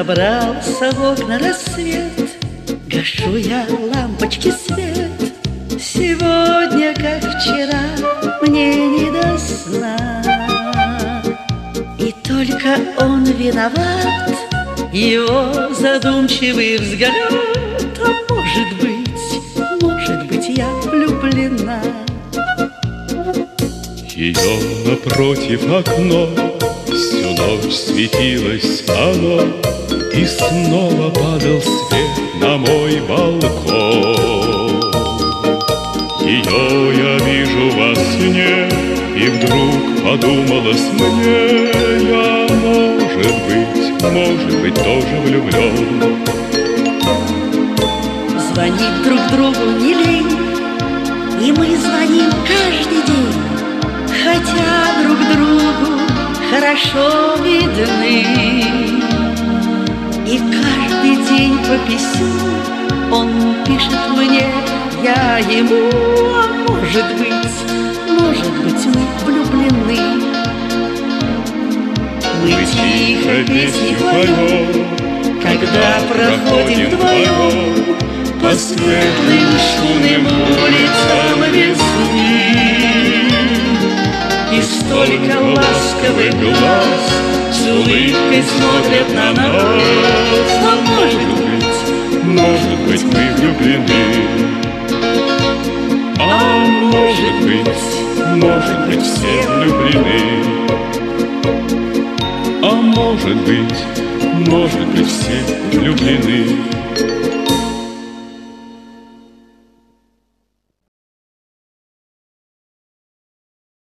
Забрался в окна рассвет, гашу я лампочки свет. Сегодня, как вчера, мне не до сна. И только он виноват, его задумчивый взгляд. А может быть, я влюблена. Ее напротив окно, всю ночь светилось оно, и снова падал свет на мой балкон. Ее я вижу во сне, и вдруг подумалось мне, я, может быть, тоже влюблен. Звонить друг другу не лень, и мы звоним каждый день, хотя друг другу хорошо видны. И каждый день по письму он пишет мне, я ему. А может быть, мы влюблены. Мы тихо песни поем, когда проходим вдвоем по светлым шумным улицам весны. И столько ласковых глаз с улыбкой смотрят на нас. А может быть, мы влюблены. А может быть, все влюблены. А может быть, все влюблены.